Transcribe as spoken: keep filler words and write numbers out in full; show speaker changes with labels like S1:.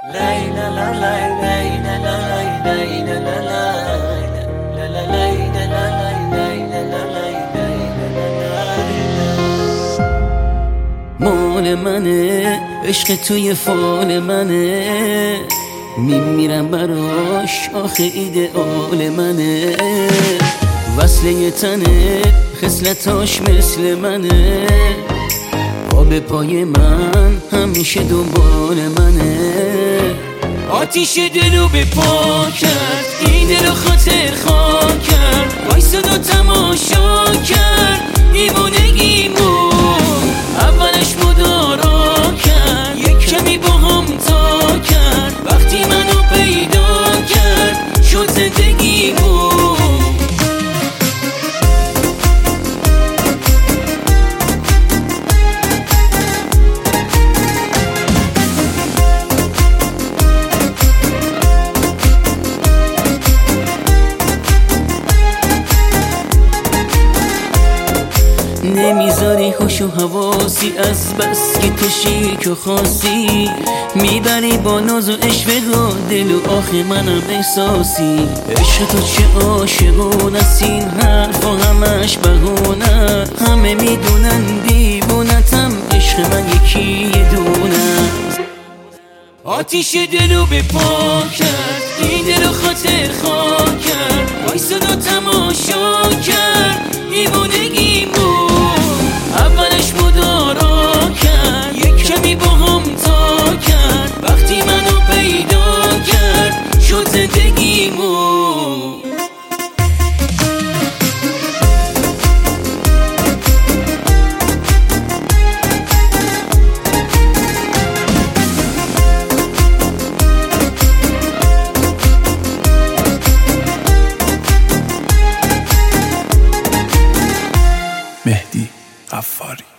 S1: مال منه عشق توی فال منه، میمیرم براش آخه ایدئال منه. وصله یه تنه خصلتاش مثل منه، آب پای من همیشه دنبال منه. آتیش دلو به پا کرد، این دلو خاطر خواهد کرد، وایساد و تماشا کرد دیوونگیمو. اولش مدارا کرد، یک کمی با هم تا کرد، وقتی منو پیدا کرد شد زندگیمو. نمیذاری خوش و حواسی، از بس که تو شیک و خاصی، میبری با ناز و عشق و دل و آخه منم احساسی. عشق تو چه عاشقون است، این حرف و همش بهونه، همه میدونن دیوونتم، عشق من یکی یه دونه. آتیش دلو به پا کرد، این دلو خاطر خواهد کرد، وایساد و تماشا کرد دیوونگیمو. اولش مدارا کرد، یک کمی با هم تا کرد، وقتی منو پیدا کرد شد زندگیمو.
S2: مهدی غفاری.